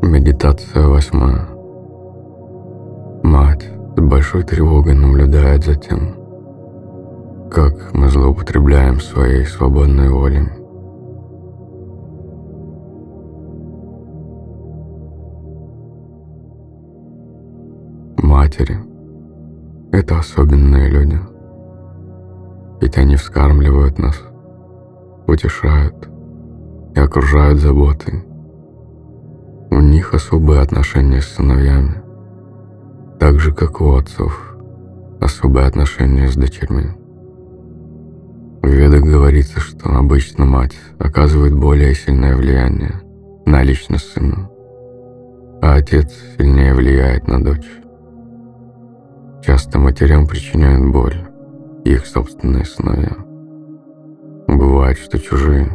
Медитация 8. Мать с большой тревогой наблюдает за тем, как мы злоупотребляем своей свободной волей. Матери – это особенные люди, ведь они вскармливают нас, утешают и окружают заботой. У них особые отношения с сыновьями, так же, как у отцов особые отношения с дочерьми. В Ведах говорится, что обычно мать оказывает более сильное влияние на личность сына, а отец сильнее влияет на дочь. Часто матерям причиняют боль их собственные сыновья. Бывает, что чужие.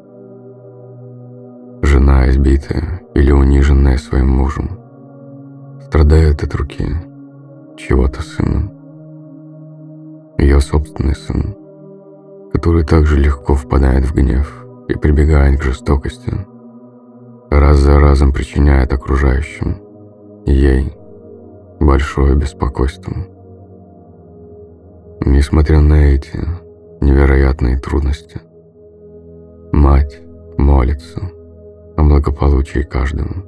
Жена, избитая или униженная своим мужем, страдает от руки чего-то сына. Ее собственный сын, который также легко впадает в гнев и прибегает к жестокости, раз за разом причиняет окружающим и ей большое беспокойство. Несмотря на эти невероятные трудности, мать молится о благополучии каждому.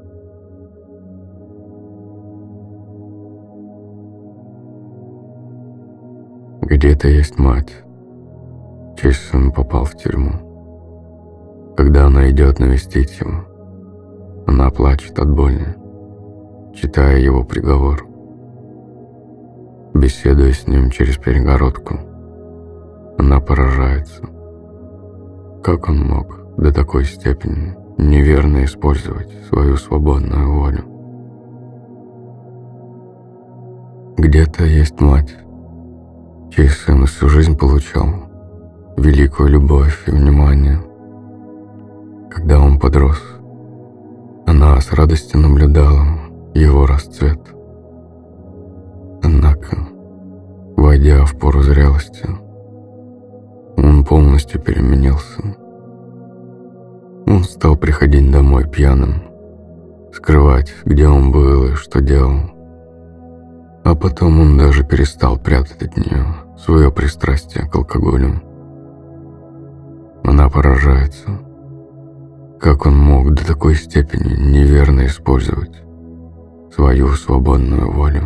Где-то есть мать, чей сын попал в тюрьму. Когда она идет навестить его, она плачет от боли, читая его приговор. Беседуя с ним через перегородку, она поражается, как он мог до такой степени неверно использовать свою свободную волю. Где-то есть мать, чей сын всю жизнь получал великую любовь и внимание. Когда он подрос, она с радостью наблюдала его расцвет. Однако, войдя в пору зрелости, он полностью переменился. Он стал приходить домой пьяным, скрывать, где он был и что делал. А потом он даже перестал прятать от нее свое пристрастие к алкоголю. Она поражается, как он мог до такой степени неверно использовать свою свободную волю.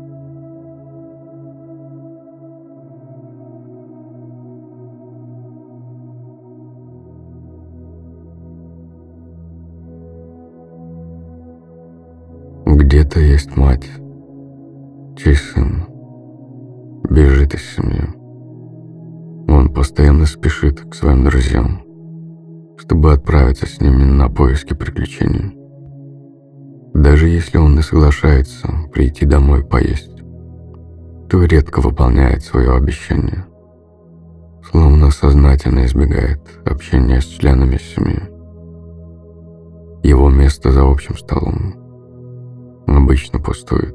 Где-то есть мать, чей сын бежит из семьи. Он постоянно спешит к своим друзьям, чтобы отправиться с ними на поиски приключений. Даже если он и соглашается прийти домой поесть, то редко выполняет свое обещание, словно сознательно избегает общения с членами семьи. Его место за общим столом обычно пустует.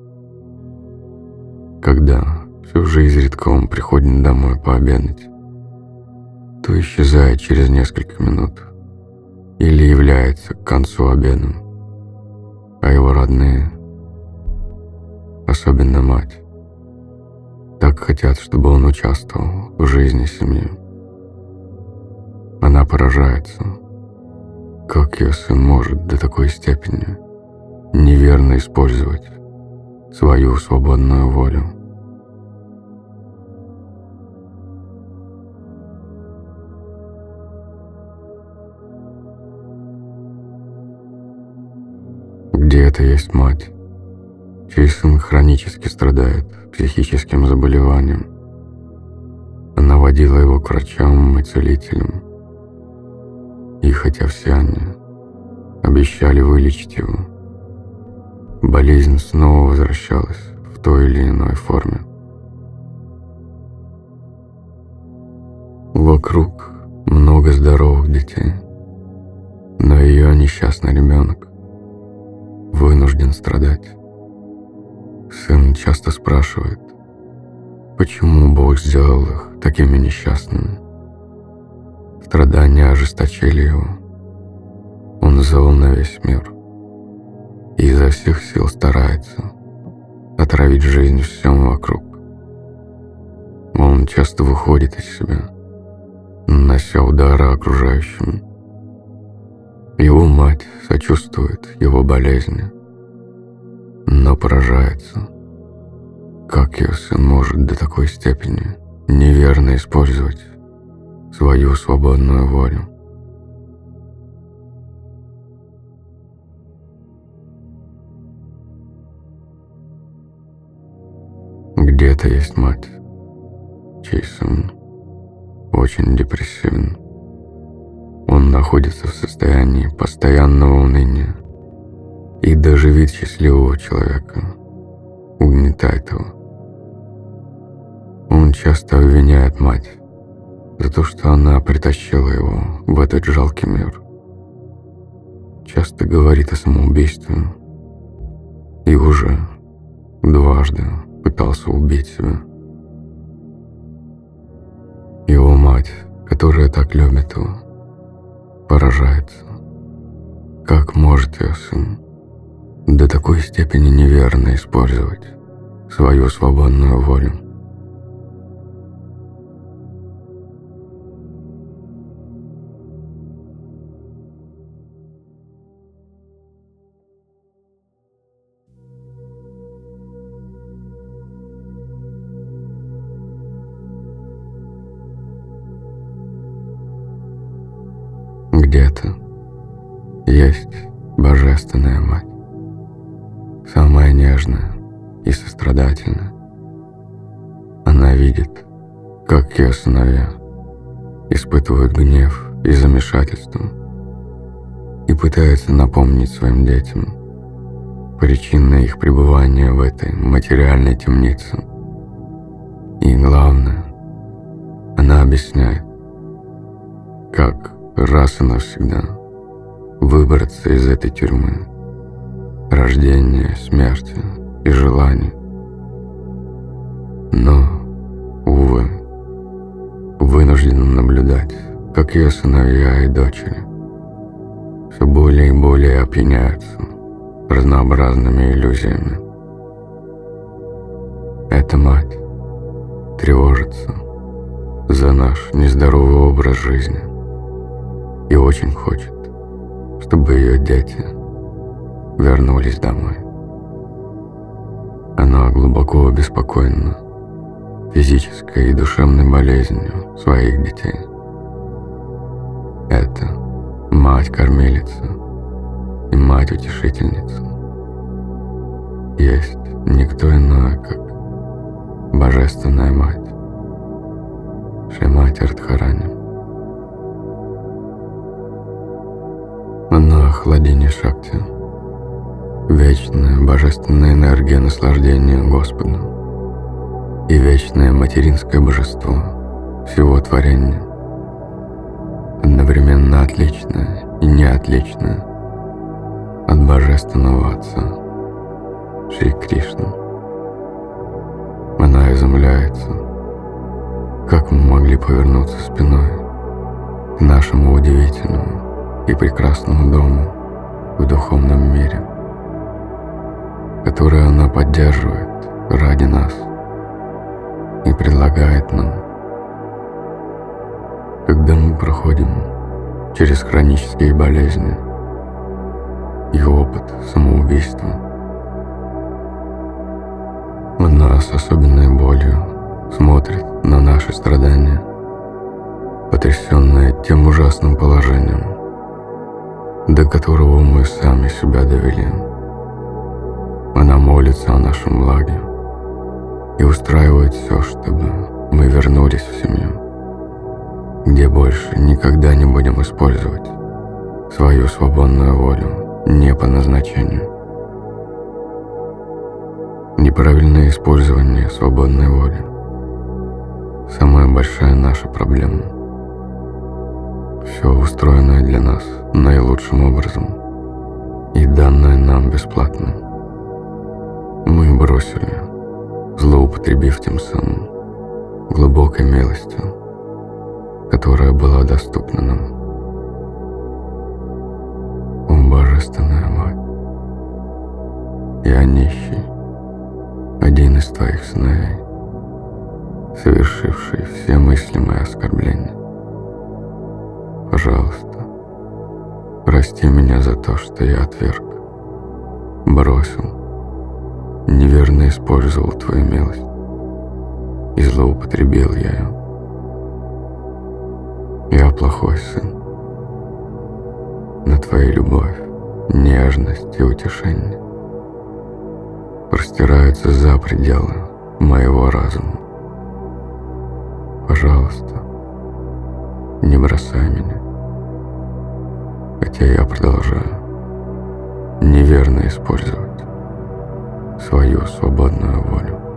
Когда все же изредка он приходит домой пообедать, то исчезает через несколько минут или является к концу обеда, а его родные, особенно мать, так хотят, чтобы он участвовал в жизни семьи. Она поражается, как ее сын может до такой степени неверно использовать свою свободную волю. Где-то есть мать, чей сын хронически страдает психическим заболеванием. Она водила его к врачам и целителям, и хотя все они обещали вылечить его, болезнь снова возвращалась в той или иной форме. Вокруг много здоровых детей, но ее несчастный ребенок вынужден страдать. Сын часто спрашивает, почему Бог сделал их такими несчастными. Страдания ожесточили его. Он зол на весь мир и изо всех сил старается отравить жизнь всем вокруг. Он часто выходит из себя, нанося удары окружающим. Его мать сочувствует его болезни, но поражается, как ее сын может до такой степени неверно использовать свою свободную волю. Где-то есть мать, чей сын очень депрессивен. Он находится в состоянии постоянного уныния, и даже вид счастливого человека угнетает его. Он часто обвиняет мать за то, что она притащила его в этот жалкий мир. Часто говорит о самоубийстве и уже дважды пытался убить себя. Его мать, которая так любит его, поражается, как может ее сын до такой степени неверно использовать свою свободную волю. Где-то есть Божественная Мать, самая нежная и сострадательная. Она видит, как ее сыновья испытывают гнев и замешательство, и пытается напомнить своим детям причины их пребывания в этой материальной темнице. И главное, она объясняет, как раз и навсегда выбраться из этой тюрьмы рождения, смерти и желаний. Но, увы, вынуждена наблюдать, как ее сыновья и дочери все более и более опьяняются разнообразными иллюзиями. Эта мать тревожится за наш нездоровый образ жизни и очень хочет, чтобы ее дети вернулись домой. Она глубоко обеспокоена физической и душевной болезнью своих детей. Это мать-кормилица и мать-утешительница. Есть никто иное, как Божественная Мать, Шримати Радхарани. Она Хладини Шакти, вечная божественная энергия наслаждения Господу и вечное материнское божество всего творения, одновременно отличное и неотличное от Божественного Отца Шри Кришны. Она изумляется, как мы могли повернуться спиной к нашему удивительному и прекрасному дому в духовном мире, который она поддерживает ради нас и предлагает нам, когда мы проходим через хронические болезни и опыт самоубийства. Она с особенной болью смотрит на наши страдания, потрясенная тем ужасным положением, до которого мы сами себя довели. Она молится о нашем благе и устраивает все, чтобы мы вернулись в семью, где больше никогда не будем использовать свою свободную волю не по назначению. Неправильное использование свободной воли – самая большая наша проблема. Все устроенное для нас наилучшим образом и данное нам бесплатно мы бросили, злоупотребив тем самым глубокой милостью, которая была доступна нам. О Божественная Мать, Я нищий, один из твоих сыновей, совершивший все мыслимые оскорбления. Пожалуйста, прости меня за то, что я отверг, бросил, неверно использовал твою милость и злоупотребил ею. Я плохой сын. На твою любовь, нежность и утешение простираются за пределы моего разума. Пожалуйста, не бросай меня, хотя я продолжаю неверно использовать свою свободную волю.